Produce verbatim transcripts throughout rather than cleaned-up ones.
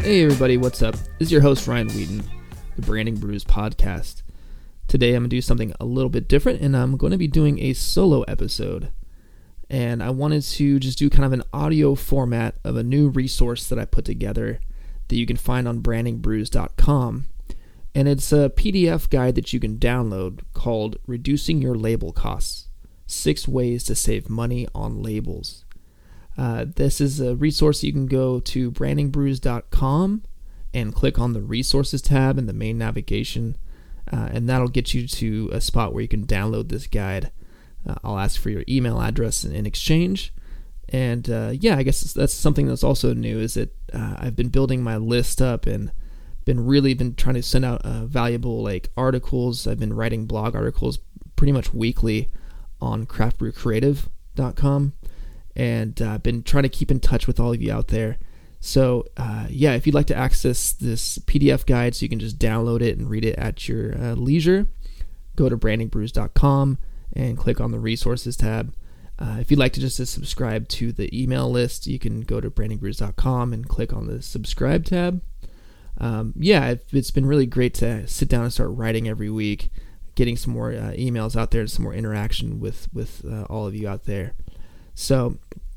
Hey everybody, what's up? This is your host Ryan Wheaton, the Branding Brews podcast. Today I'm going to do something a little bit different, and I'm going to be doing a solo episode. And I wanted to just do kind of an audio format of a new resource that I put together that you can find on branding brews dot com. And it's a P D F guide that you can download called Reducing Your Label Costs, Six Ways to Save Money on Labels. Uh, this is a resource. You can go to branding brews dot com and click on the resources tab in the main navigation, uh, and that'll get you to a spot where you can download this guide. Uh, I'll ask for your email address in, in exchange. And uh, yeah, I guess that's something that's also new is that uh, I've been building my list up and been really been trying to send out uh, valuable like articles. I've been writing blog articles pretty much weekly on craft brew creative dot com. And I've uh, been trying to keep in touch with all of you out there. So uh, yeah, if you'd like to access this P D F guide so you can just download it and read it at your uh, leisure, go to branding brews dot com and click on the resources tab. Uh, if you'd like to just to subscribe to the email list, you can go to branding brews dot com and click on the subscribe tab. Um, yeah, it's been really great to sit down and start writing every week, getting some more uh, emails out there, some more interaction with, with uh, all of you out there. So,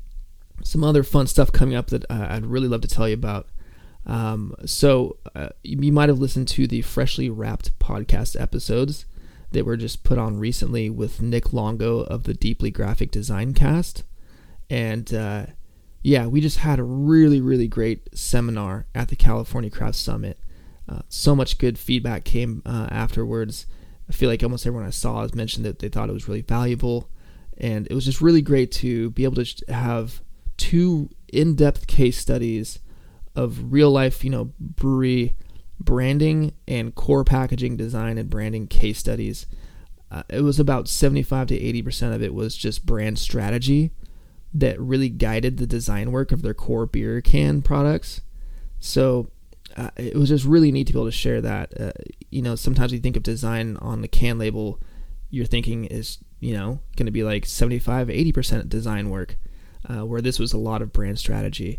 some other fun stuff coming up that uh, I'd really love to tell you about. Um, so, uh, you might have listened to the Freshly Wrapped podcast episodes that were just put on recently with Nick Longo of the Deeply Graphic Design Cast. And, uh, yeah, we just had a really, really great seminar at the California Craft Summit. Uh, so much good feedback came uh, afterwards. I feel like almost everyone I saw has mentioned that they thought it was really valuable. And it was just really great to be able to have two in-depth case studies of real-life, you know, brewery branding and core packaging design and branding case studies. Uh, it was about seventy-five to eighty percent of it was just brand strategy that really guided the design work of their core beer can products. So uh, it was just really neat to be able to share that. Uh, you know, sometimes you think of design on the can label, you're thinking is, you know, going to be like seventy-five, eighty percent design work, uh, where this was a lot of brand strategy.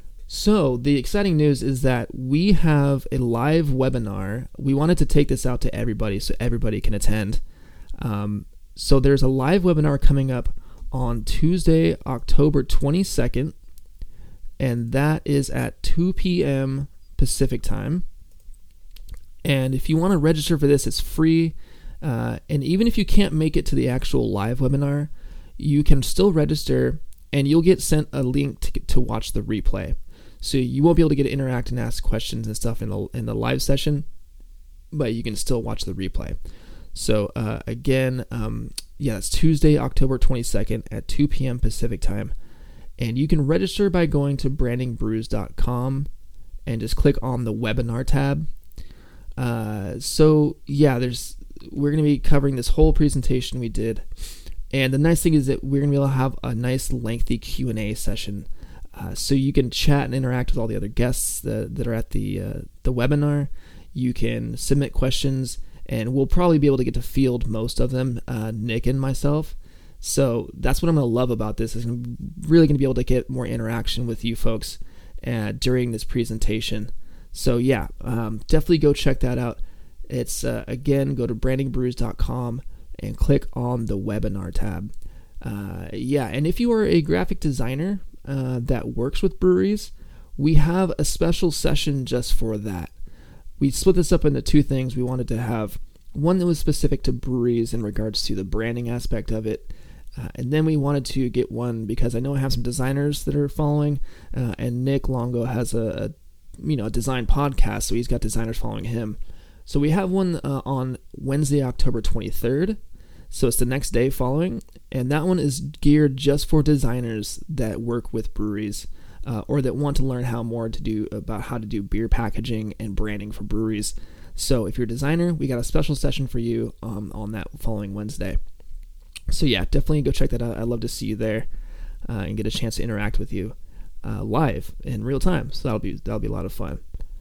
So the exciting news is that we have a live webinar. We wanted to take this out to everybody so everybody can attend. Um, so there's a live webinar coming up on Tuesday, October twenty-second, and that is at two p.m. Pacific time. And if you want to register for this, it's free. Uh, and even if you can't make it to the actual live webinar, you can still register and you'll get sent a link to, to watch the replay. So you won't be able to get to interact and ask questions and stuff in the, in the live session, but you can still watch the replay. So uh, again, um, yeah, it's Tuesday, October twenty-second at two p.m. Pacific time. And you can register by going to branding brews dot com and just click on the webinar tab. Uh, so yeah, there's we're going to be covering this whole presentation we did. And the nice thing is that we're going to be able to have a nice lengthy Q and A session. Uh, so you can chat and interact with all the other guests that, that are at the uh, the webinar. You can submit questions, and we'll probably be able to get to field most of them, uh, Nick and myself. So that's what I'm going to love about this, is I'm really going to be able to get more interaction with you folks uh, during this presentation. So yeah, um, definitely go check that out. It's, uh, again, go to branding brews dot com and click on the webinar tab. Uh, yeah, and if you are a graphic designer uh, that works with breweries, we have a special session just for that. We split this up into two things. We wanted to have one that was specific to breweries in regards to the branding aspect of it. Uh, and then we wanted to get one, because I know I have some designers that are following, uh, and Nick Longo has a, a you know a design podcast, so he's got designers following him. So we have one uh, on Wednesday, October twenty-third. So it's the next day following. And that one is geared just for designers that work with breweries uh, or that want to learn how more to do about how to do beer packaging and branding for breweries. So if you're a designer, we got a special session for you um, on that following Wednesday. So yeah, definitely go check that out. I'd love to see you there uh, and get a chance to interact with you uh, live in real time. So that'll be that'll be a lot of fun.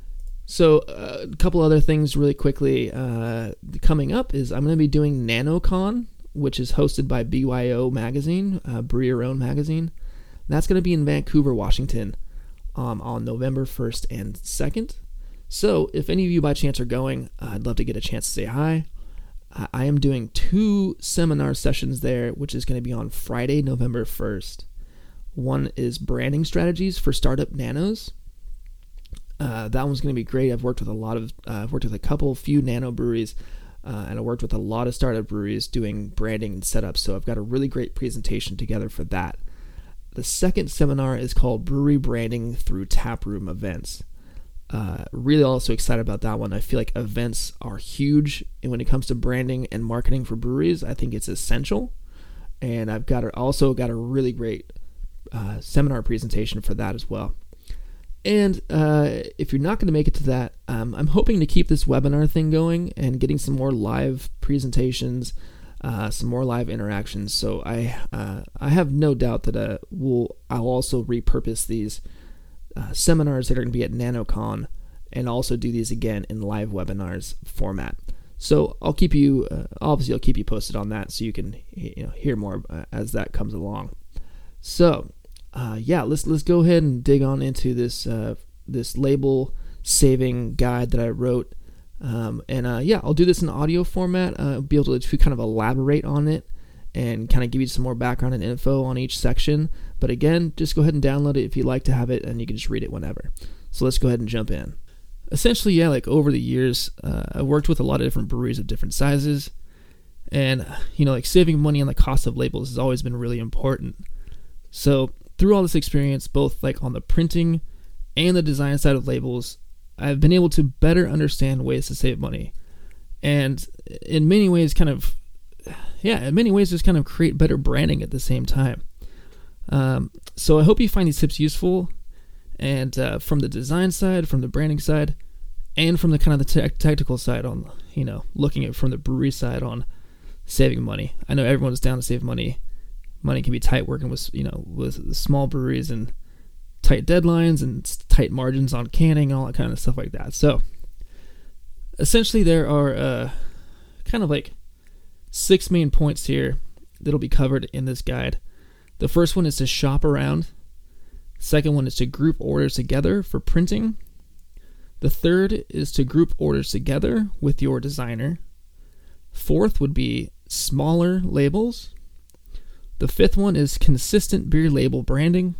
So uh, a couple other things really quickly uh, coming up is I'm going to be doing NanoCon, which is hosted by B Y O Magazine, uh, Brew Your Own Magazine. That's going to be in Vancouver, Washington um, on November first and second. So if any of you by chance are going, uh, I'd love to get a chance to say hi. Uh, I am doing two seminar sessions there, which is going to be on Friday, November first. One is branding strategies for startup nanos. Uh, that one's going to be great. I've worked with a lot of, uh, I've worked with a couple, few nano breweries, uh, and I worked with a lot of startup breweries doing branding and setup. So I've got a really great presentation together for that. The second seminar is called Brewery Branding Through Taproom Events. Uh, really also excited about that one. I feel like events are huge, and when it comes to branding and marketing for breweries, I think it's essential. And I've got a, also got a really great uh, seminar presentation for that as well. And uh, if you're not going to make it to that, um, I'm hoping to keep this webinar thing going and getting some more live presentations, uh, some more live interactions. So I uh, I have no doubt that uh, we'll I'll also repurpose these uh, seminars that are going to be at NanoCon and also do these again in live webinars format. So I'll keep you uh, obviously I'll keep you posted on that so you can you know hear more uh, as that comes along. So. Uh, yeah, let's let's go ahead and dig on into this uh, this label saving guide that I wrote, um, and uh, yeah, I'll do this in audio format. Uh, I'll be able to kind of elaborate on it and kind of give you some more background and info on each section. But again, just go ahead and download it if you'd like to have it, and you can just read it whenever. So let's go ahead and jump in. Essentially, yeah, like over the years, uh, I've worked with a lot of different breweries of different sizes, and you know, like saving money on the cost of labels has always been really important. So through all this experience, both like on the printing and the design side of labels, I've been able to better understand ways to save money. And in many ways, kind of, yeah, in many ways, just kind of create better branding at the same time. Um, so I hope you find these tips useful. And uh, from the design side, from the branding side, and from the kind of the te- technical side on, you know, looking at from the brewery side on saving money. I know everyone's down to save money. Money can be tight working with, you know, with small breweries and tight deadlines and tight margins on canning and all that kind of stuff like that. So essentially there are uh, kind of like six main points here that'll be covered in this guide. The first one is to shop around. The second one is to group orders together for printing. The third is to group orders together with your designer. Fourth would be smaller labels. The fifth one is consistent beer label branding.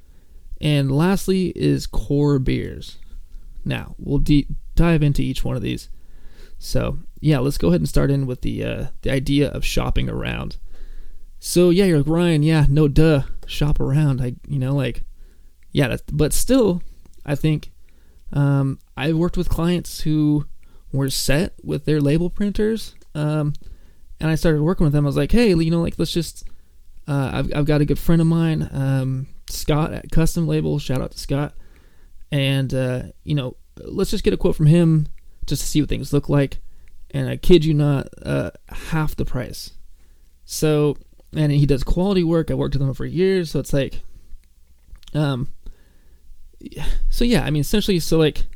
And lastly is core beers. Now, we'll de- dive into each one of these. So, yeah, let's go ahead and start in with the uh, the idea of shopping around. So, yeah, you're like, Ryan, yeah, no duh, shop around. I, you know, like, yeah, that's, but still, I think um, I worked with clients who were set with their label printers. Um, and I started working with them. I was like, hey, you know, like, let's just... Uh, I've I've got a good friend of mine, um, Scott at Custom Label. Shout out to Scott. And uh, you know, let's just get a quote from him just to see what things look like. And I kid you not, uh, half the price. So, and he does quality work. I worked with him for years, so it's like, um, so yeah. I mean, essentially, so like,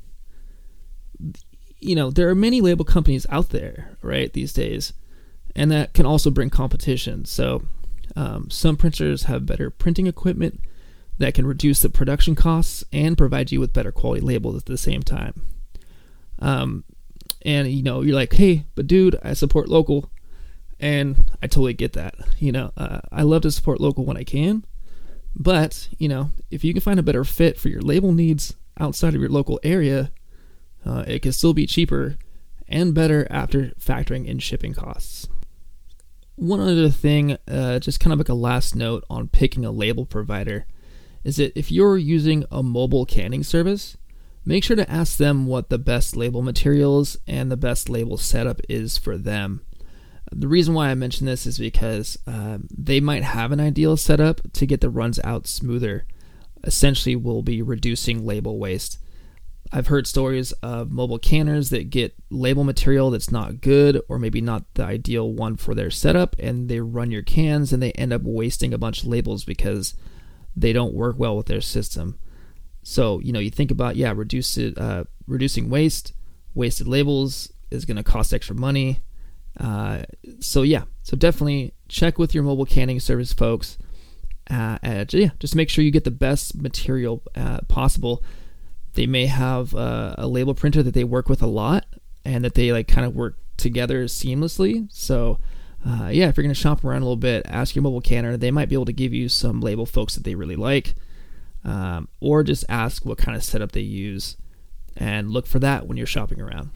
you know, there are many label companies out there, right, these days, and that can also bring competition. So. Um, some printers have better printing equipment that can reduce the production costs and provide you with better quality labels at the same time. Um, and, you know, you're like, hey, but dude, I support local. And I totally get that. You know, uh, I love to support local when I can. But, you know, if you can find a better fit for your label needs outside of your local area, uh, it can still be cheaper and better after factoring in shipping costs. One other thing, uh, just kind of like a last note on picking a label provider, is that if you're using a mobile canning service, make sure to ask them what the best label materials and the best label setup is for them. The reason why I mention this is because uh, they might have an ideal setup to get the runs out smoother. Essentially, we'll be reducing label waste. I've heard stories of mobile canners that get label material that's not good or maybe not the ideal one for their setup, and they run your cans and they end up wasting a bunch of labels because they don't work well with their system. So, you know, you think about, yeah, reduce it, uh, reducing waste, wasted labels is going to cost extra money. Uh, so, yeah, so definitely check with your mobile canning service folks. uh, and, yeah, just make sure you get the best material uh, possible. They may have uh, a label printer that they work with a lot and that they like kind of work together seamlessly. So uh, yeah, if you're going to shop around a little bit, ask your mobile canner. They might be able to give you some label folks that they really like, um, or just ask what kind of setup they use and look for that when you're shopping around.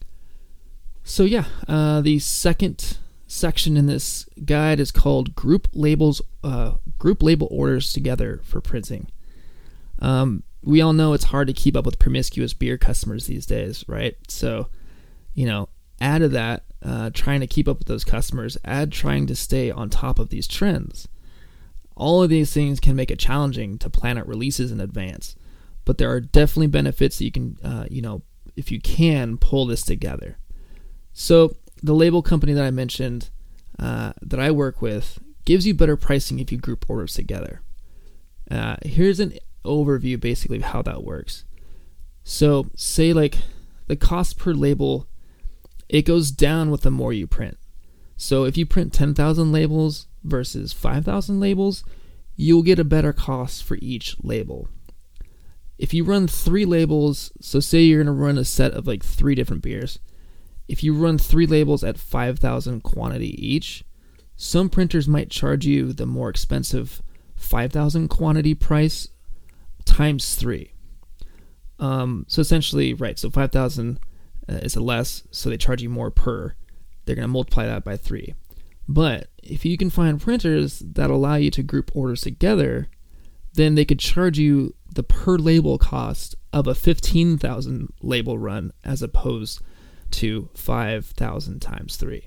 So yeah, uh, the second section in this guide is called group labels, uh, group label orders together for printing. Um, we all know it's hard to keep up with promiscuous beer customers these days, right? So, you know, add to that, uh, trying to keep up with those customers, add trying to stay on top of these trends. All of these things can make it challenging to plan out releases in advance, but there are definitely benefits that you can, uh, you know, if you can pull this together. So the label company that I mentioned uh, that I work with gives you better pricing if you group orders together. Uh, here's an overview basically of how that works. So say like the cost per label, it goes down with the more you print. So if you print ten thousand labels versus five thousand labels, you'll get a better cost for each label. If you run three labels, so say you're going to run a set of like three different beers. If you run three labels at five thousand quantity each, some printers might charge you the more expensive five thousand quantity price times three. Um, so essentially, right, so five thousand uh, is a less, so they charge you more per. They're going to multiply that by three. But if you can find printers that allow you to group orders together, then they could charge you the per label cost of a fifteen thousand label run as opposed to five thousand times three.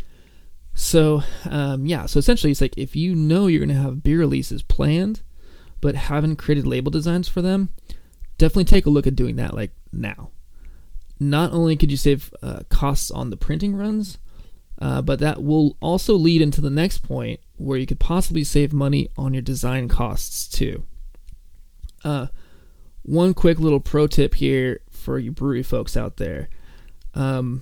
So, um, yeah, so essentially it's like if you know you're going to have beer releases planned, but haven't created label designs for them, definitely take a look at doing that like now. Not only could you save uh, costs on the printing runs, uh, but that will also lead into the next point where you could possibly save money on your design costs too. Uh, one quick little pro tip here for you brewery folks out there. Um,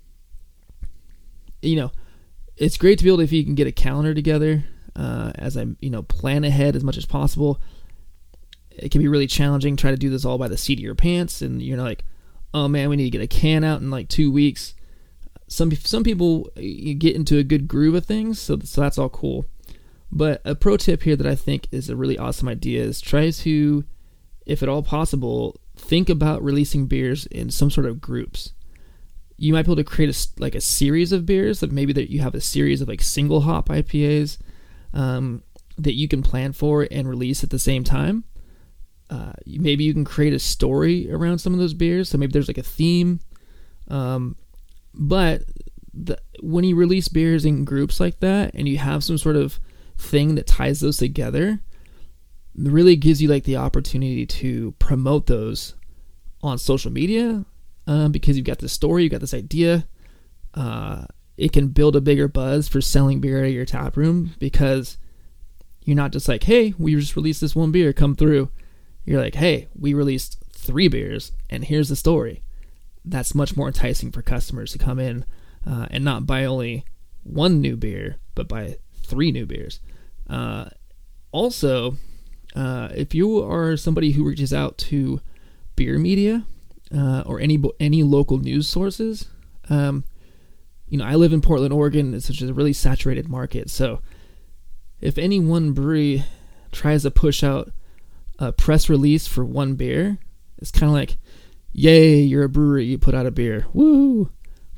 you know, it's great to be able to, if you can get a calendar together, uh, as I, you know, plan ahead as much as possible. It can be really challenging trying to do this all by the seat of your pants, and you're like, oh man, we need to get a can out in like two weeks. Some some people you get into a good groove of things, so so that's all cool. But a pro tip here that I think is a really awesome idea is try to, if at all possible, think about releasing beers in some sort of groups. You might be able to create a, like a series of beers, like maybe that you have a series of like single hop I P As um, that you can plan for and release at the same time. Uh, maybe you can create a story around some of those beers, so maybe there's like a theme. Um, but the, when you release beers in groups like that, and you have some sort of thing that ties those together, it really gives you like the opportunity to promote those on social media. Um, because you've got this story, you've got this idea. Uh, it can build a bigger buzz for selling beer at your tap room, because you're not just like, hey, we just released this one beer, come through. You're like, hey, we released three beers, and here's the story. That's much more enticing for customers to come in uh, and not buy only one new beer, but buy three new beers. Uh, also, uh, if you are somebody who reaches out to beer media, Uh, or any any local news sources. Um, you know, I live in Portland, Oregon. It's such a really saturated market. So if any one brewery tries to push out a press release for one beer, it's kind of like, yay, you're a brewery, you put out a beer. Woo!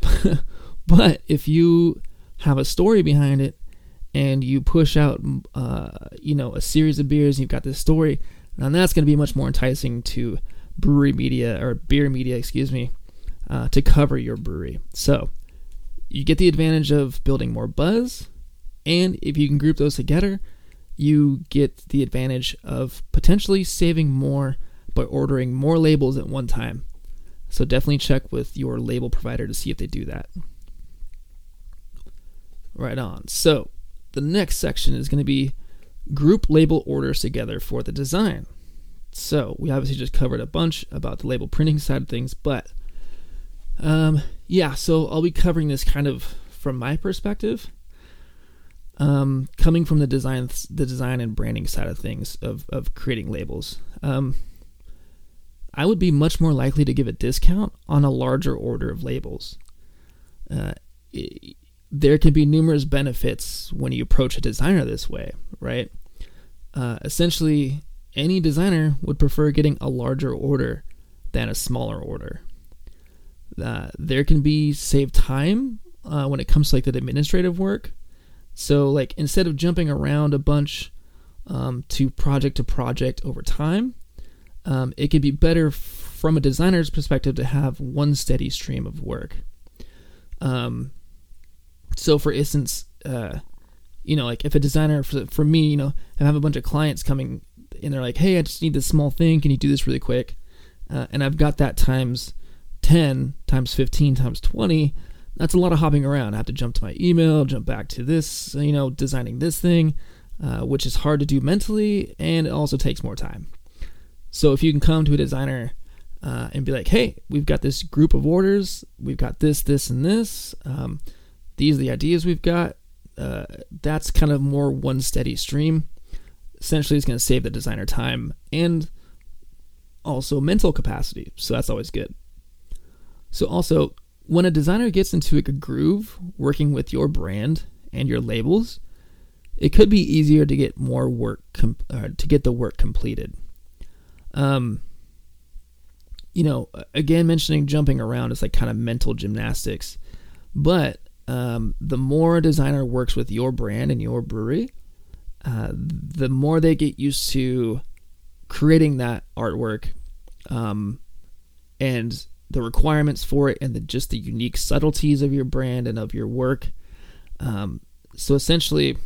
But if you have a story behind it and you push out, uh, you know, a series of beers and you've got this story, and that's going to be much more enticing to brewery media or beer media, excuse me, uh, to cover your brewery. So you get the advantage of building more buzz, and if you can group those together, you get the advantage of potentially saving more by ordering more labels at one time. So definitely check with your label provider to see if they do that. Right on. So the next section is going to be group label orders together for the design. So we obviously just covered a bunch about the label printing side of things, but um, yeah, so I'll be covering this kind of from my perspective. um, coming from the design, the design and branding side of things of, of creating labels, um, I would be much more likely to give a discount on a larger order of labels. Uh, it, there can be numerous benefits when you approach a designer this way, right? Uh, essentially, any designer would prefer getting a larger order than a smaller order. Uh, there can be saved time uh, when it comes to like the administrative work. So like instead of jumping around a bunch um, to project to project over time, um, it could be better f- from a designer's perspective to have one steady stream of work. Um, so for instance, uh, you know, like if a designer, for, for me, you know, I have a bunch of clients coming and they're like, hey, I just need this small thing. Can you do this really quick? Uh, and I've got that times ten, times fifteen, times twenty. That's a lot of hopping around. I have to jump to my email, jump back to this, you know, designing this thing, uh, which is hard to do mentally, and it also takes more time. So if you can come to a designer uh, and be like, hey, we've got this group of orders, we've got this, this, and this, um, these are the ideas we've got, uh, that's kind of more one steady stream. Essentially, it's going to save the designer time and also mental capacity, so that's always good. So also, when a designer gets into a groove working with your brand and your labels, it could be easier to get more work com- uh, to get the work completed. Um, you know, again, mentioning jumping around is like kind of mental gymnastics, but um, the more a designer works with your brand and your brewery, uh, the more they get used to creating that artwork, um, and the requirements for it, and the, just the unique subtleties of your brand and of your work. Um, so essentially,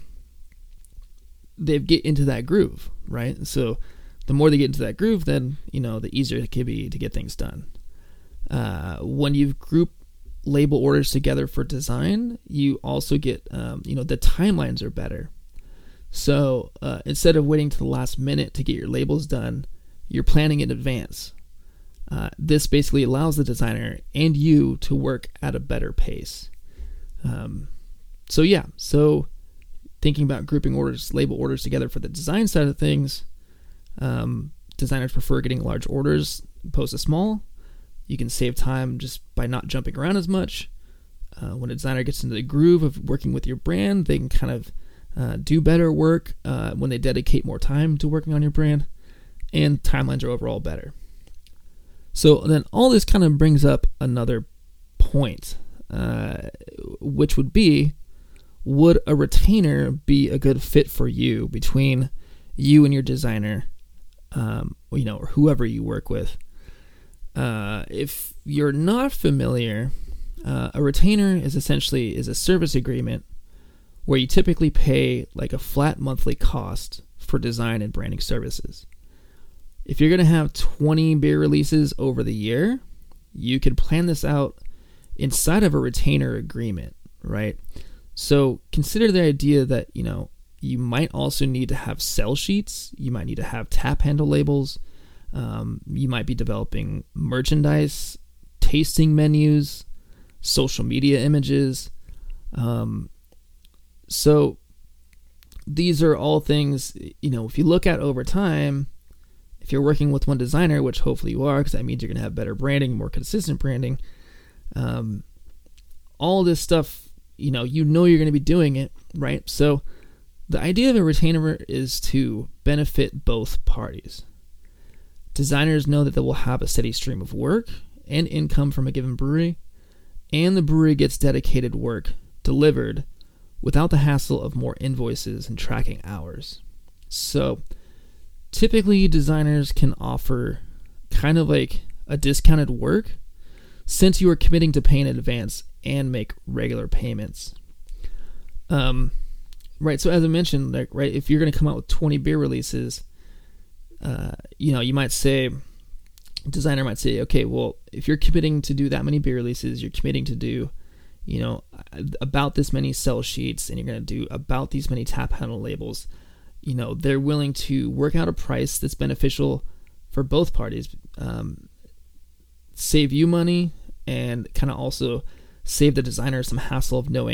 they get into that groove, right? So the more they get into that groove, then, you know, the easier it can be to get things done. Uh, when you group label orders together for design, you also get, um, you know, the timelines are better. So uh, instead of waiting to the last minute to get your labels done, you're planning in advance. Uh, this basically allows the designer and you to work at a better pace. Um, so yeah, so thinking about grouping orders, label orders together for the design side of things, um, designers prefer getting large orders opposed to small. You can save time just by not jumping around as much. Uh, when a designer gets into the groove of working with your brand, they can kind of uh, do better work uh, when they dedicate more time to working on your brand, and timelines are overall better. So then all this kind of brings up another point, uh, which would be, would a retainer be a good fit for you between you and your designer, um, you know, or whoever you work with? Uh, if you're not familiar, uh, a retainer is essentially is a service agreement where you typically pay like a flat monthly cost for design and branding services. If you're going to have twenty beer releases over the year, you could plan this out inside of a retainer agreement, right? So consider the idea that, you know, you might also need to have sell sheets. You might need to have tap handle labels. Um, you might be developing merchandise, tasting menus, social media images. Um, so these are all things, you know, if you look at over time, if you're working with one designer, which hopefully you are, because that means you're going to have better branding, more consistent branding, um, all this stuff, you know, you know you're going to be doing it, right? So the idea of a retainer is to benefit both parties. Designers know that they will have a steady stream of work and income from a given brewery, and the brewery gets dedicated work delivered without the hassle of more invoices and tracking hours. So typically, designers can offer kind of like a discounted work since you are committing to pay in advance and make regular payments. Um, right. So as I mentioned, like, right, if you're going to come out with twenty beer releases, uh, you know, you might say, designer might say, okay, well, if you're committing to do that many beer releases, you're committing to do, you know, about this many sell sheets, and you're going to do about these many tap handle labels. You know, they're willing to work out a price that's beneficial for both parties, um, save you money, and kind of also save the designer some hassle of knowing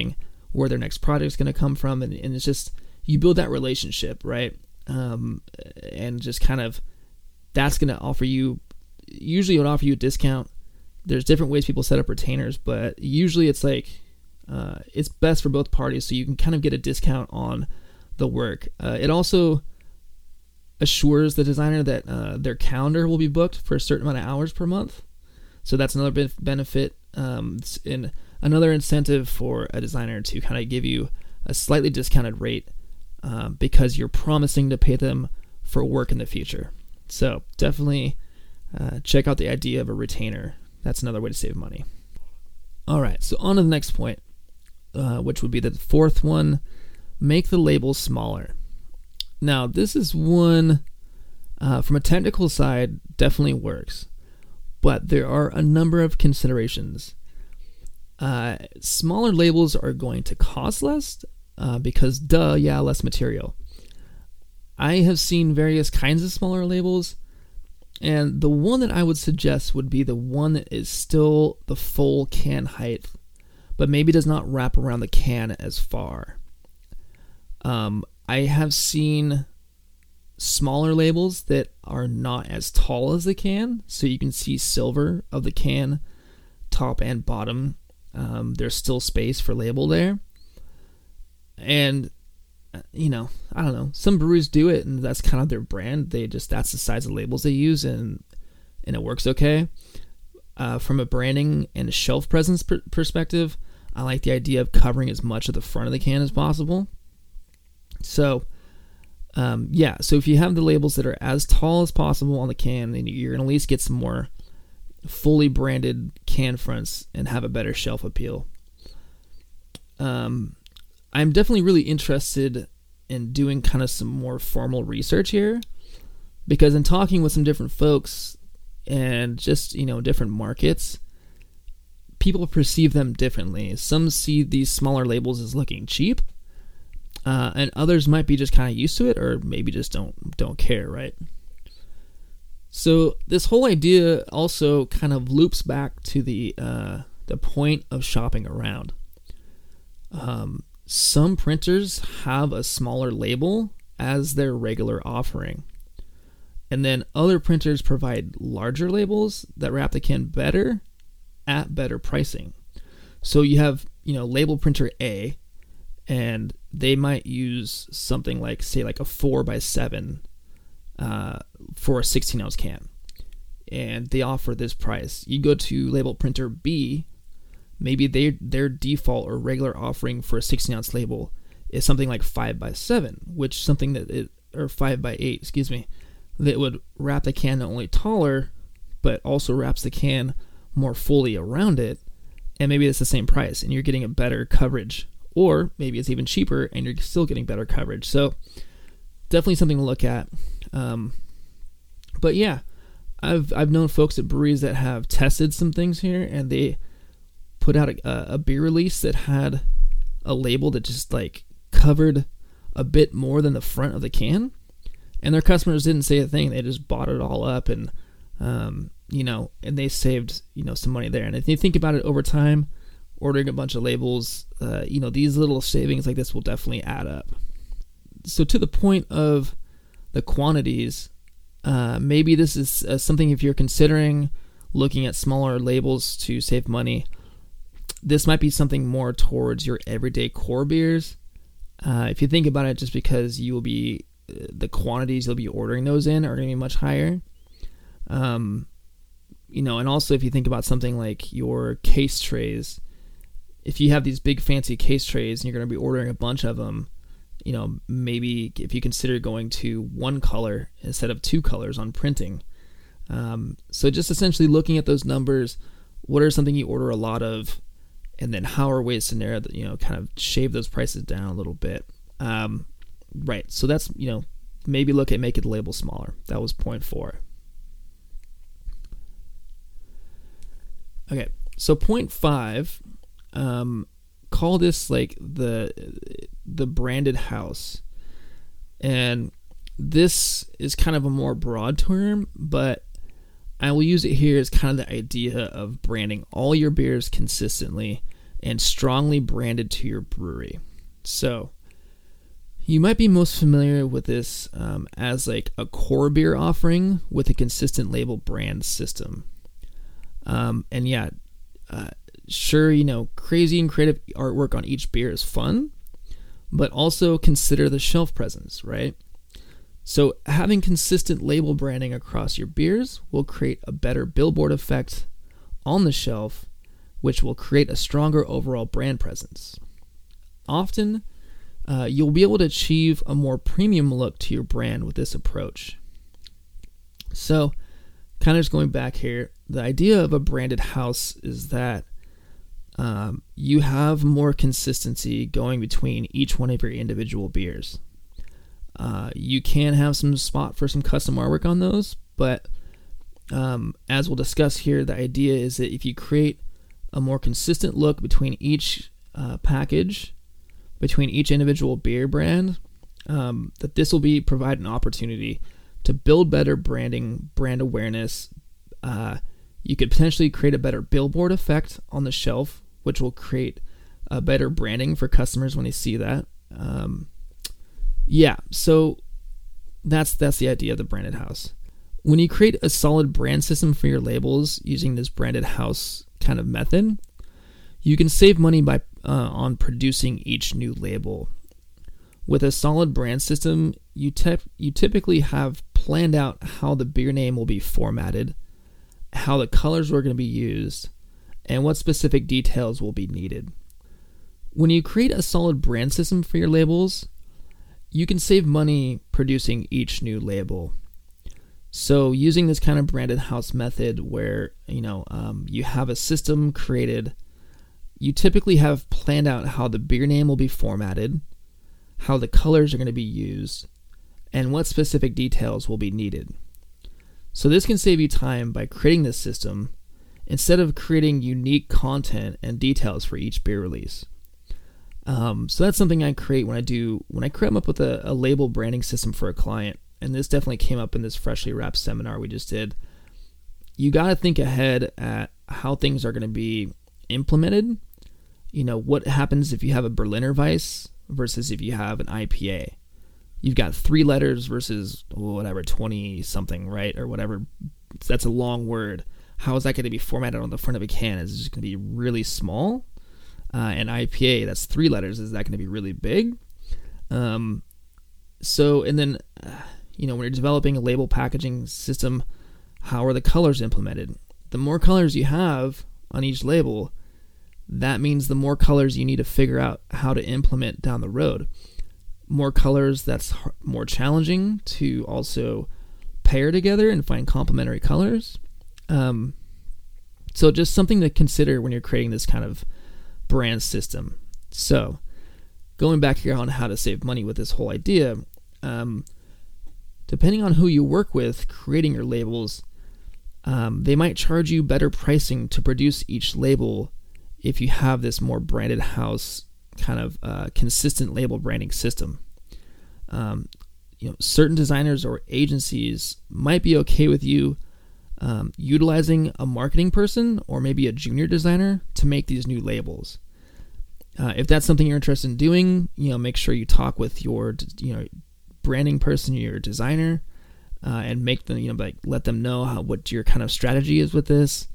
where their next project is going to come from, and, and it's just, you build that relationship, right? Um, and just kind of, that's going to offer you, usually it would offer you a discount. There's different ways people set up retainers, but usually it's like, uh, it's best for both parties, so you can kind of get a discount on the work. Uh, it also assures the designer that uh, their calendar will be booked for a certain amount of hours per month. So that's another bit benefit, um, and another incentive for a designer to kind of give you a slightly discounted rate uh, because you're promising to pay them for work in the future. So definitely uh, check out the idea of a retainer. That's another way to save money. All right, so on to the next point, uh, which would be the fourth one: make the labels smaller. Now, this is one, uh, from a technical side, definitely works, but there are a number of considerations. Uh, smaller labels are going to cost less, uh, because, duh, yeah, less material. I have seen various kinds of smaller labels, and the one that I would suggest would be the one that is still the full can height, but maybe does not wrap around the can as far. Um, I have seen smaller labels that are not as tall as the can, so you can see silver of the can, top and bottom. Um, there's still space for label there. And, you know, I don't know, some breweries do it, and that's kind of their brand. They just, that's the size of labels they use, and and it works okay. Uh, from a branding and a shelf presence per- perspective, I like the idea of covering as much of the front of the can as possible. So, um, yeah, so if you have the labels that are as tall as possible on the can, then you're going to at least get some more fully branded can fronts and have a better shelf appeal. Um, I'm definitely really interested in doing kind of some more formal research here, because in talking with some different folks and just, you know, different markets, people perceive them differently. Some see these smaller labels as looking cheap, Uh, and others might be just kind of used to it, or maybe just don't don't care, right? So this whole idea also kind of loops back to the uh, the point of shopping around. Um, some printers have a smaller label as their regular offering, and then other printers provide larger labels that wrap the can better at better pricing. So you have, you know, label printer A, and they might use something like, say, like a four by seven uh, for a sixteen ounce can, and they offer this price. You go to label printer B, maybe they their default or regular offering for a sixteen ounce label is something like five by seven, which something that it, or five by eight, excuse me, that would wrap the can not only taller, but also wraps the can more fully around it, and maybe it's the same price, and you're getting a better coverage. Or maybe it's even cheaper and you're still getting better coverage. So definitely something to look at. Um, but yeah, I've I've known folks at breweries that have tested some things here, and they put out a, a beer release that had a label that just like covered a bit more than the front of the can, and their customers didn't say a thing. They just bought it all up, and um, you know, and they saved, you know, some money there. And if you think about it over time, ordering a bunch of labels, uh, you know, these little savings like this will definitely add up. So to the point of the quantities, uh, maybe this is uh, something, if you're considering looking at smaller labels to save money, this might be something more towards your everyday core beers. Uh, if you think about it, just because you will be, uh, the quantities you'll be ordering those in are going to be much higher. Um, you know, and also if you think about something like your case trays, if you have these big fancy case trays and you're going to be ordering a bunch of them, you know, maybe if you consider going to one color instead of two colors on printing. Um, so just essentially looking at those numbers, what are something you order a lot of, and then how are ways to narrow, the, you know, kind of shave those prices down a little bit. Um, right. So that's, you know, maybe look at making the label smaller. That was point four. Okay. So point five, Um, call this like the the branded house, and this is kind of a more broad term, but I will use it here as kind of the idea of branding all your beers consistently and strongly branded to your brewery. So you might be most familiar with this um, as like a core beer offering with a consistent label brand system. Um, and yeah, uh, sure, you know, crazy and creative artwork on each beer is fun, but also consider the shelf presence, right? So having consistent label branding across your beers will create a better billboard effect on the shelf, which will create a stronger overall brand presence. Often, uh, you'll be able to achieve a more premium look to your brand with this approach. So, kind of just going back here, the idea of a branded house is that um, you have more consistency going between each one of your individual beers. Uh, you can have some spot for some custom artwork on those, but um, as we'll discuss here, the idea is that if you create a more consistent look between each uh, package, between each individual beer brand, um, that this will be provide an opportunity to build better branding, brand awareness. Uh, you could potentially create a better billboard effect on the shelf, which will create a better branding for customers when they see that. Um, yeah, so that's that's the idea of the branded house. When you create a solid brand system for your labels using this branded house kind of method, you can save money by uh, on producing each new label. With a solid brand system, you te- you typically have planned out how the beer name will be formatted, how the colors are going to be used, and what specific details will be needed. When you create a solid brand system for your labels, you can save money producing each new label. So using this kind of branded house method where, you know, um, you have a system created, you typically have planned out how the beer name will be formatted, how the colors are going to be used, and what specific details will be needed. So this can save you time by creating this system instead of creating unique content and details for each beer release. Um, so that's something I create when I do, when I come up with a, a label branding system for a client. And this definitely came up in this Freshly Wrapped seminar we just did. You got to think ahead at how things are going to be implemented. You know, what happens if you have a Berliner Weiss versus if you have an I P A? You've got three letters versus whatever, twenty something, right? Or whatever. That's a long word. How is that going to be formatted on the front of a can? Is it just going to be really small? Uh, and I P A, that's three letters. Is that going to be really big? Um, so, and then, uh, you know, when you're developing a label packaging system, how are the colors implemented? The more colors you have on each label, that means the more colors you need to figure out how to implement down the road. More colors, that's more challenging to also pair together and find complementary colors. Um, so just something to consider when you're creating this kind of brand system. So going back here on how to save money with this whole idea, um, depending on who you work with creating your labels, um, they might charge you better pricing to produce each label if you have this more branded house kind of uh, consistent label branding system. Um, you know, certain designers or agencies might be okay with you um, utilizing a marketing person or maybe a junior designer to make these new labels. Uh, if that's something you're interested in doing, you know, make sure you talk with your, you know, branding person, your designer, uh, and make them, you know, like let them know how what your kind of strategy is with this.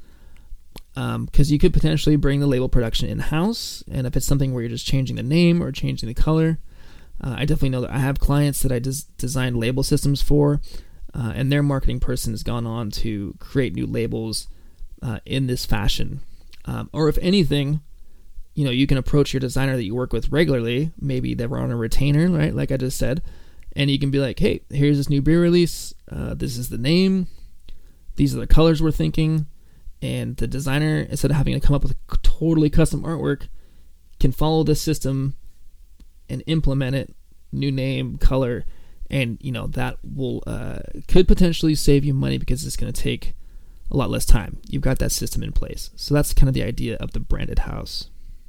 Um, because you could potentially bring the label production in-house, and if it's something where you're just changing the name or changing the color, uh, I definitely know that I have clients that I des- designed label systems for, uh, and their marketing person has gone on to create new labels uh, in this fashion. Um, or if anything, you know, you can approach your designer that you work with regularly, maybe they were on a retainer, right, like I just said, and you can be like, hey, here's this new beer release, uh, this is the name, these are the colors we're thinking. And the designer, instead of having to come up with a totally custom artwork, can follow this system and implement it, new name, color, and you know that will uh, could potentially save you money because it's going to take a lot less time. You've got that system in place. So that's kind of the idea of the branded house.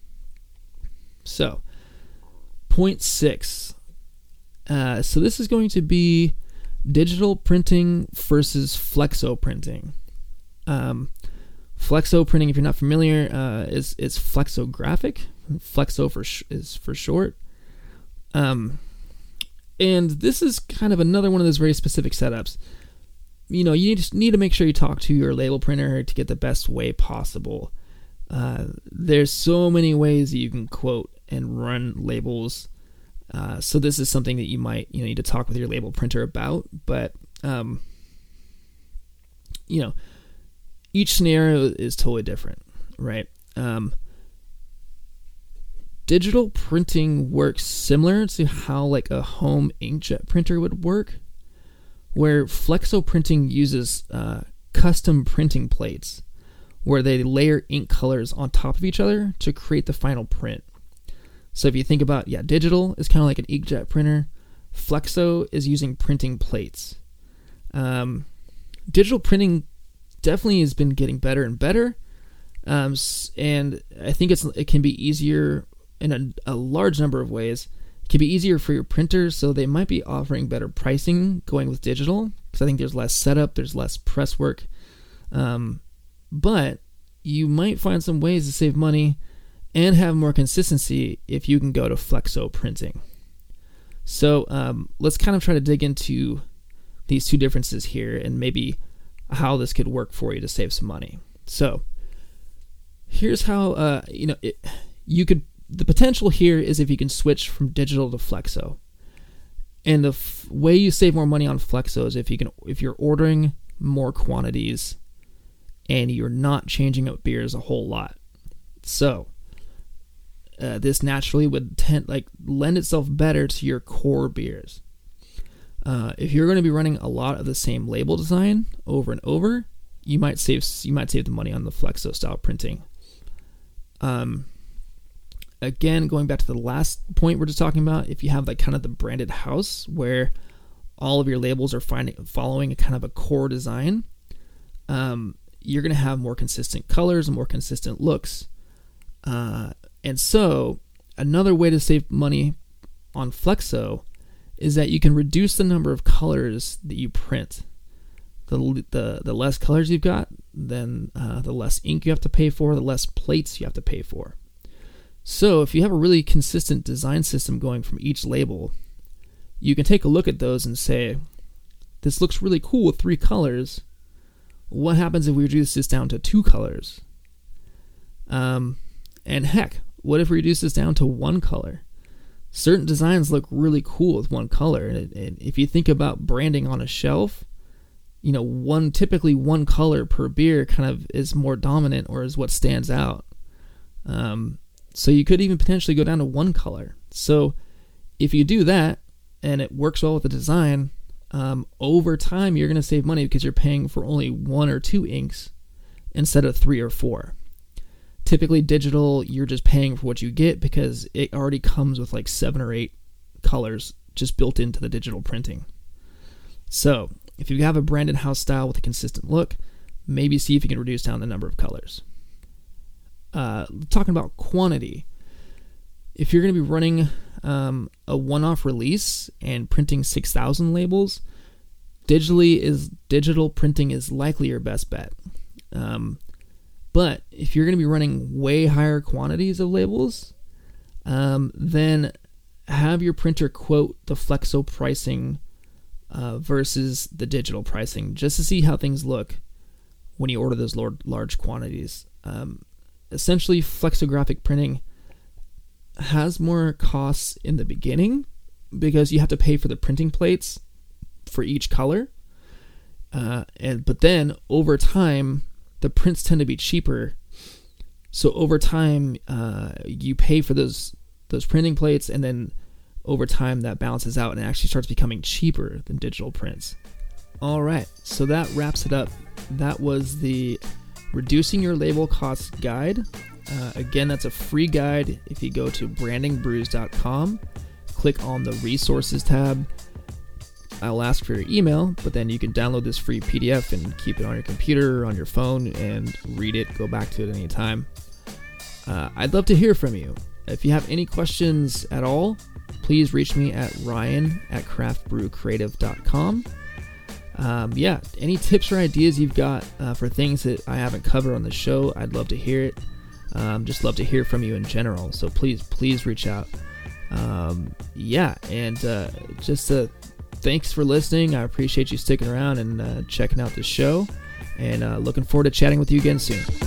So, point six. Uh, so this is going to be digital printing versus flexo printing. Um, Flexo printing, if you're not familiar, uh, is is flexographic. Flexo for sh- is for short. Um, and this is kind of another one of those very specific setups. You know, you need to, need to make sure you talk to your label printer to get the best way possible. Uh, there's so many ways that you can quote and run labels. Uh, so this is something that you might you know need to talk with your label printer about. But um, you know, each scenario is totally different, right? Um, digital printing works similar to how like a home inkjet printer would work, where flexo printing uses uh, custom printing plates where they layer ink colors on top of each other to create the final print. So if you think about, yeah, digital is kind of like an inkjet printer. Flexo is using printing plates. Um, digital printing definitely has been getting better and better. Um, and I think it's it can be easier in a, a large number of ways. It can be easier for your printers, so they might be offering better pricing going with digital, because I think there's less setup, there's less press work. Um, but you might find some ways to save money and have more consistency if you can go to flexo printing. So um, let's kind of try to dig into these two differences here and maybe how this could work for you to save some money. So here's how uh, you know it, you could. The potential here is if you can switch from digital to flexo, and the f- way you save more money on flexo is if you can if you're ordering more quantities and you're not changing up beers a whole lot. So uh, this naturally would tend like lend itself better to your core beers. Uh, if you're going to be running a lot of the same label design over and over, you might save you might save the money on the flexo style printing. Um, again, going back to the last point we're just talking about, if you have like kind of the branded house where all of your labels are finding following a kind of a core design, um, you're going to have more consistent colors and more consistent looks. Uh, and so another way to save money on flexo is that you can reduce the number of colors that you print. The the, the less colors you've got, then uh, the less ink you have to pay for, the less plates you have to pay for. So if you have a really consistent design system going from each label, you can take a look at those and say, this looks really cool with three colors. What happens if we reduce this down to two colors? Um, and heck, what if we reduce this down to one color? Certain designs look really cool with one color. And, and if you think about branding on a shelf, you know, one typically one color per beer kind of is more dominant or is what stands out. Um, so you could even potentially go down to one color. So if you do that and it works well with the design, um, over time you're going to save money because you're paying for only one or two inks instead of three or four. Typically digital, you're just paying for what you get because it already comes with like seven or eight colors just built into the digital printing. So if you have a branded house style with a consistent look, maybe see if you can reduce down the number of colors. Uh, talking about quantity, if you're going to be running um, a one-off release and printing six thousand labels, digitally is digital printing is likely your best bet. Um, but if you're going to be running way higher quantities of labels, um, then have your printer quote the flexo pricing uh, versus the digital pricing, just to see how things look when you order those large, large quantities. Um, essentially, flexographic printing has more costs in the beginning because you have to pay for the printing plates for each color. Uh, and but then over time, the prints tend to be cheaper. So over time, uh, you pay for those those printing plates, and then over time that balances out and it actually starts becoming cheaper than digital prints. All right, so that wraps it up. That was the Reducing Your Label Costs Guide. Uh, again, that's a free guide. If you go to branding brews dot com, click on the Resources tab. I'll ask for your email, but then you can download this free P D F and keep it on your computer or on your phone and read it, go back to it anytime. Uh, I'd love to hear from you. If you have any questions at all, please reach me at ryan at craft brew creative dot com. Um, yeah, any tips or ideas you've got uh, for things that I haven't covered on the show, I'd love to hear it. Um, just love to hear from you in general. So please, please reach out. Um, yeah, and uh, just uh, thanks for listening. I appreciate you sticking around and uh, checking out the show. And uh, looking forward to chatting with you again soon.